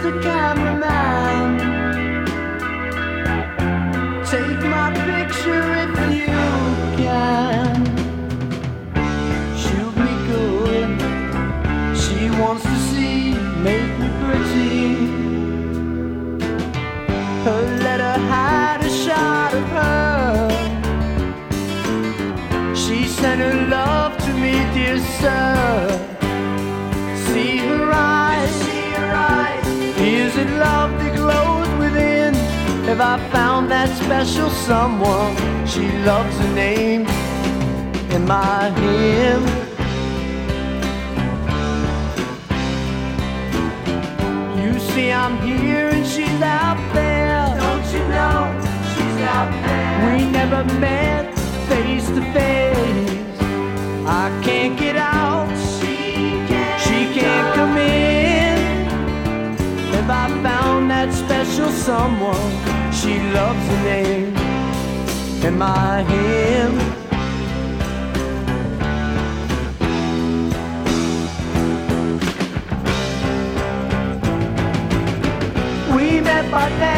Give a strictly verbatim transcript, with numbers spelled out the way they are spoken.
the cameraman. Take my picture if you can. She'll be good. She wants to see, make me pretty. Her letter had a shot of her. She sent her love to me, dear sir. See her eyes, see her eyes. Is it love that glows within? Have I found that special someone? She loves her name and my hymn. You see I'm here and she's out there. Don't you know she's out there? We never met face to face. I can't get out. She can't, she can't come in. Have I found that special someone? She loves her name and my hymn. We met by